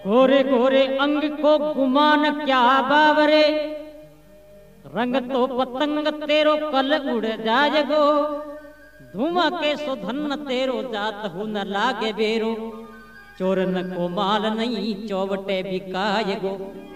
गोरे गोरे अंग को गुमान क्या बावरे, रंग तो पतंग तेरो कल उड़ जाएगो, धुआं के सुधन तेरो जात हु न लागे बेरो, चोरन को माल नहीं चौवटे बिकाएगो।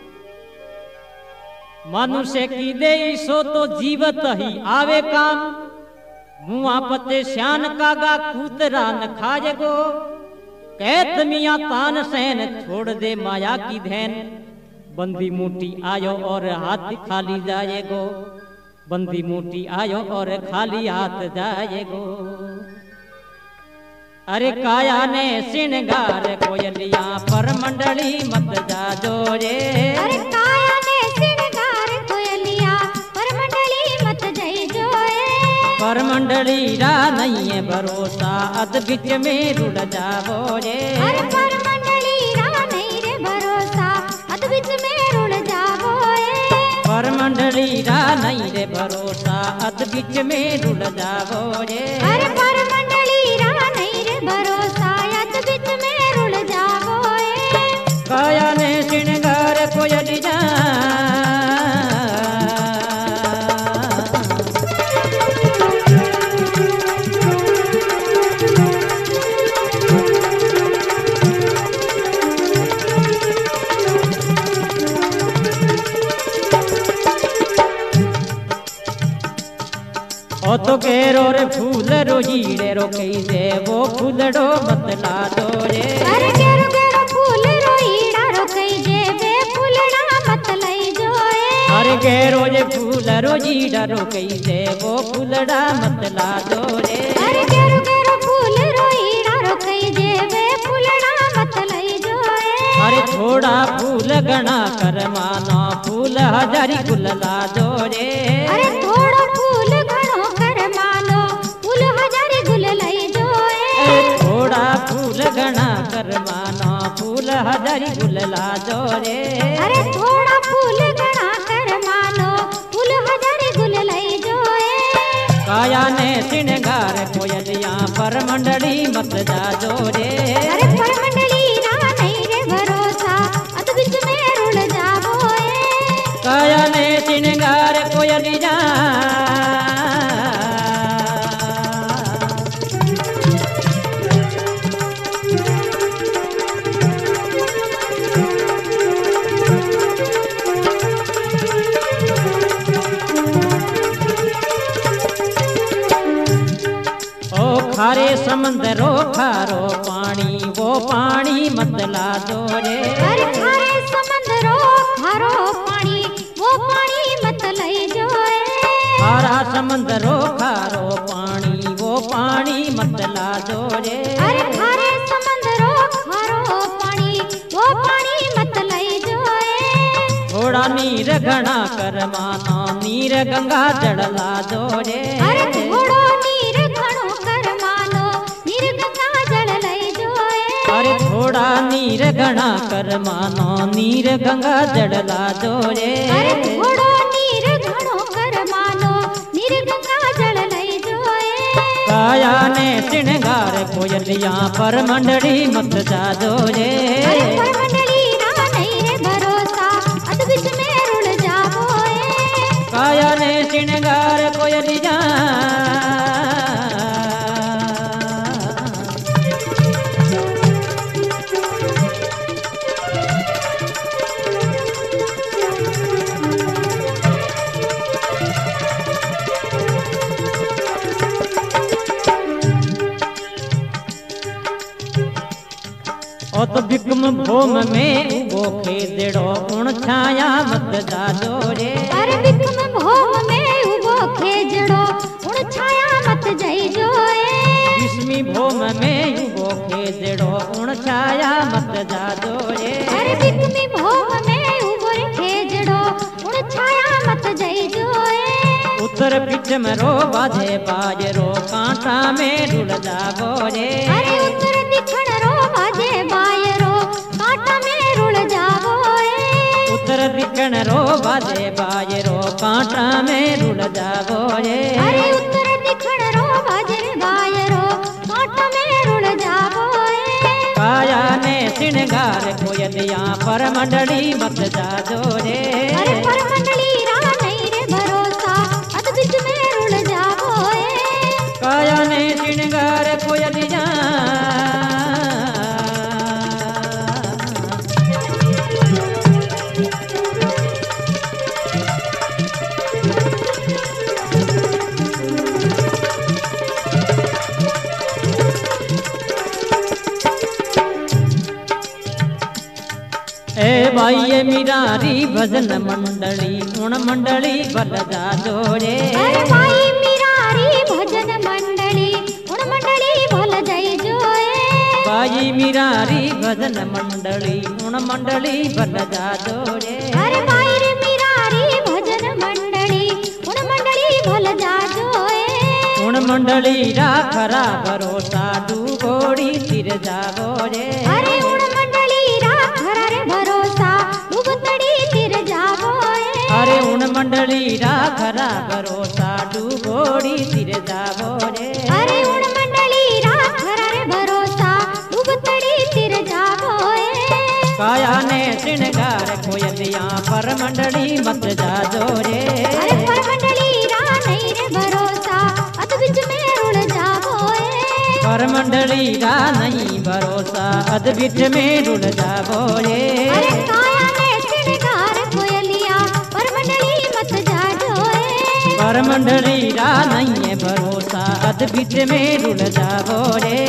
मनुष्य की दे सो तो जीवत ही आवे काम, मुआ पते श्यान कागा कूतरा न खाएगो, कैत मियाँ तान सैन छोड़ दे माया की धैन, बंदी मोटी आयो और हाथ खाली जाएगो, बंदी मोटी आयो और खाली हाथ जाएगो। अरे काया ने श्रृंगार कोयलिया पर मंडली मत जाजो रे, अरे काया ने श्रृंगार कोयलिया पर मंडली मत जाइजो रे, पर मंडली रा नहीं है भरोसा अध बीच में रुड़ जावो रे, अरे पर मंडली रा नहीं रे भरोसा अध बीच में रुड़ जावो रे, पर मंडली रा नहीं रे भरोसा अध बीच में रुड़ जावो रे, अरे पर मंडली रा नहीं रे भरोसा अध बीच में रुड़ जावो रे। काया ने श्रृंगार कोयलिया ओ तो केरो रे फूल रोजीड़े रो कैसे वो फूलड़ो मत ला दो रे, अरे केरो केरो फूल रोईड़ा रो कैसे वे फूलड़ा मत लई जो रे, अरे केरो जे फूल रोजीड़ा रो कैसे वो फूलड़ा मत ला दो रे, अरे केरो केरो फूल रोईड़ा रो कैसे वे फूलड़ा मत लई जो रे, अरे थोड़ा फूल गणा कर मानो फूल हजारी गुल ला दो रे, अरे थोड़ा फूल घणो कर मानो फूल हजारी गुल लई जो रे, थोड़ा फूल गणा कर मानो फूल हजारी गुल ला दो रे, अरे थोड़ा फूल घणा कर मानो फूल हजारी गुल लई जो रे। काया ने श्रृंगार कोयलिया पर मंडली मत जाजो रे, अरे पर मंडली रा नहीं रे भरोसा अध बीच में रुड़ जावो रे, काया ने श्रृंगार कोयलिया खारे समंदरो खारो पानी वो पानी मत ला दो रे, अरे खारे समंदरो खारो पानी वो पानी मत लई जो रे, खारा समंदरो खारो पानी वो पानी मत ला दो रे, अरे खारे समंदरो खारो पानी वो पानी मत लई जो रे, थोड़ा नीर घना कर माना नीर गंगा जड़ ला दो रे, अरे थोड़ो नीर घणो कर मानो नीर गंगा जल लई जो रे, अरे थोड़ा नीर घना कर मानो नीर गंगा जड़ ला दो रे, अरे थोड़ो नीर घणो कर मानो नीर गंगा जल लई जो रे। काया ने श्रृंगार कोयलिया पर मंडली मत जाजो रे, अरे पर मंडली रा नहीं रे भरोसा अध बीच में रुड़ जावो रे, काया ने श्रृंगार कोयलिया ओ तो बिकम भोम में वो खेदड़ो उण छाया मत जाजो रे, अरे बिकम भोम में उबो खेजड़ो उण छाया मत जाई जो रे, बिस्मी भोम में वो खेदड़ो उण छाया मत जाजो रे, अरे बिकमी भोम में उबो खेजड़ो उण छाया मत जाई जो रे, उत्तर पिछ में रो बाजे बाजरो कांटा में रुड़ जावो रे, अरे उत्तर दिखण रो बाजे बायरो कांटा में रुड़ जावो रे, उत्तर दिखण रो बाजे बाजरो कांटा में रुड़ जावो रे, अरे उत्तर दिखण रो बाजे बायरो कांटा में रुड़ जावो रे। काया ने श्रृंगार कोयलिया पर मंडली मत जाजो रे। अरे पर मंडली रा नहीं रे भरोसा अध बीच में रुल जावोए। काया ने श्रृंगार कोयलिया ए भाई मीरारी भजन मंडली उन मंडली भल जाजो रे। अरे भाई मीरारी भजन मंडली उन मंडली भल जाई जोए। भाई मीरारी भजन मंडली उन मंडली भल जाजो रे। अरे भाई रे मीरारी भजन मंडली उन मंडली भल जाजोए। उन मंडली रा खरा भरोसा डूबोड़ी तिर जावो रे। अरे उन मंडली रा खरा रे भरोसा डूबतड़ी तिर जावोए। अरे उन मंडली रा खरा भरोसा डूबोड़ी तिर जावो रे। अरे उन मंडली रा खरा रे भरोसा डूबतड़ी तिर जावोए। काया ने श्रृंगार कोयलिया पर मंडली मत जाजो रे। अरे पर मंडली रा नहीं रे भरोसा अध बीच में रुल जावोए। पर मंडली रा नहीं भरोसा अध बीच में रुल जावो रे। अरे काया ने श्रृंगार कोयलिया पर मंडली मत जाजोए। पर मंडली रा नहीं है भरोसा अध बीच में रुल जावो रे।